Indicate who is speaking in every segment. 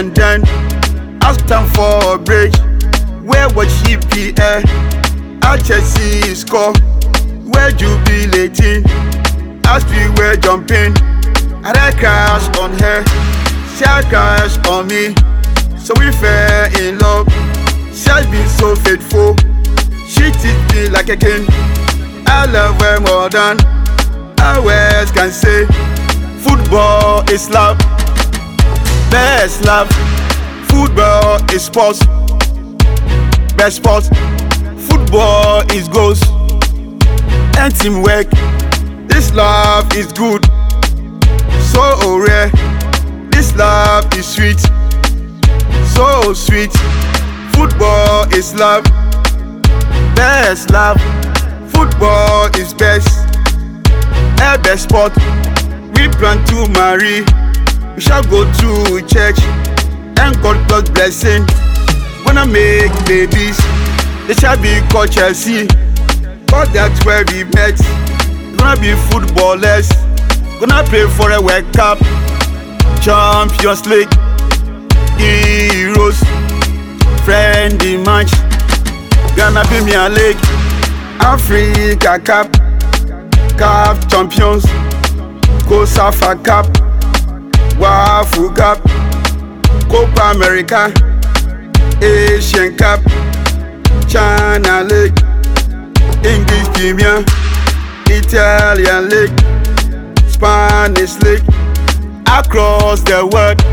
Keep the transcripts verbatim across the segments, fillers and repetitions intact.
Speaker 1: and then ask time for a break. Where was she be? Eh? I just see score. Where jubilating? As we were jumping, I had crash on her, she had crash on me. So we fell in love. She has been so faithful. She treats me like a king. I love her more than I words can say. Football is love, best love. Football is sports, best sports. Football is goals and teamwork. This love is good, so rare. This love is sweet, so sweet. Football is love, best love. Football is best, a best sport. We plan to marry, we shall go to church, and God God's blessing. Gonna make babies, they shall be called Chelsea. Cause that's where we met. Gonna be footballers, gonna play for a World Cup, Champions League, Heroes, friendly match. Gonna be me a league, Africa Cup, Cup Champions, Kosafa Cup, Wafu Cup, Copa America, Asian Cup, China League, English Premier, Italian League, Spanish League, across the world.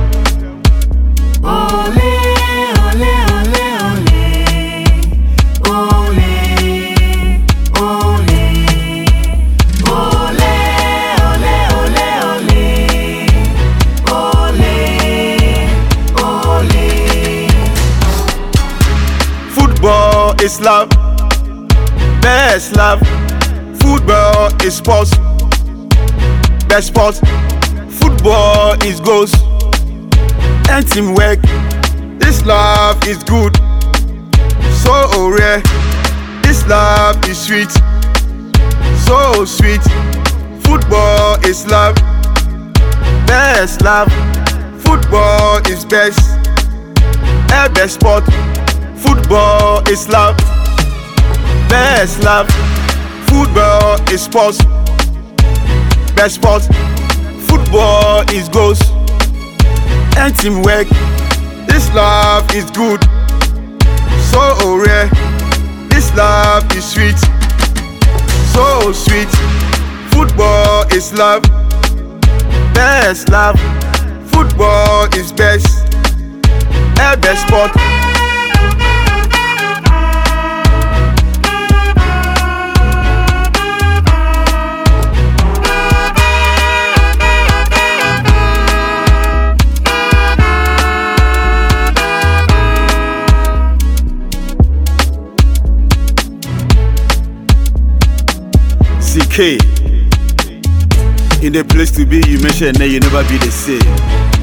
Speaker 2: Ole, ole, ole, ole, ole, ole, ole, ole, ole, ole, ole.
Speaker 1: Football is love, best love. Football is sports, best sports. Football is goals and teamwork. This love is good, so rare. This love is sweet, so sweet. Football is love, best love. Football is best, a best sport. Football is love, best love. Football is sports, best sports. Football is goals and teamwork. This love is good, so rare. This love is sweet, so sweet. Football is love, best love. Football is best, a best sport. C K, in the place to be, you mentioned that you never be the same.